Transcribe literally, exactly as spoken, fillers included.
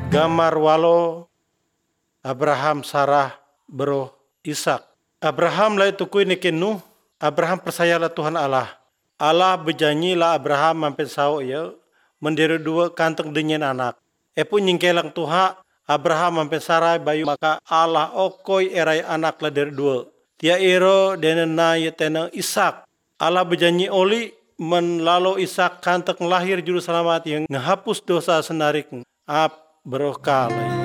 Gamar walo Abraham Sarah bro Ishak. Abraham lah itu kui nikenu. Abraham percayalah Tuhan Allah. Allah berjanji lah Abraham mampir sau ya mendiri dua kantong dengan anak. Epu nyingkelang Tuhan Abraham mampir Sarah bayu maka Allah okoi erai anak lah dari dua. Tia iro denen na yetena Ishak. Allah berjanji oli menlalu Ishak kantong lahir juru selamat yang ngehapus dosa senarik ap berokah.